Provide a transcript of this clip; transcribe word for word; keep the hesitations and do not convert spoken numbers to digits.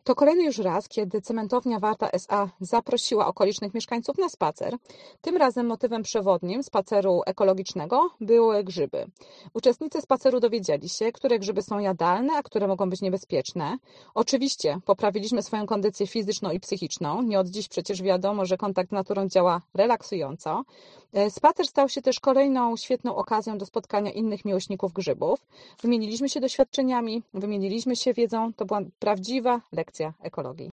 To kolejny już raz, kiedy Cementownia Warta S A zaprosiła okolicznych mieszkańców na spacer. Tym razem motywem przewodnim spaceru ekologicznego były grzyby. Uczestnicy spaceru dowiedzieli się, które grzyby są jadalne, a które mogą być niebezpieczne. Oczywiście poprawiliśmy swoją kondycję fizyczną i psychiczną. Nie od dziś przecież wiadomo, że kontakt z naturą działa relaksująco. Spacer stał się też kolejną świetną okazją do spotkania innych miłośników grzybów. Wymieniliśmy się doświadczeniami, wymieniliśmy się wiedzą. To była prawdziwa lekcja ekologii.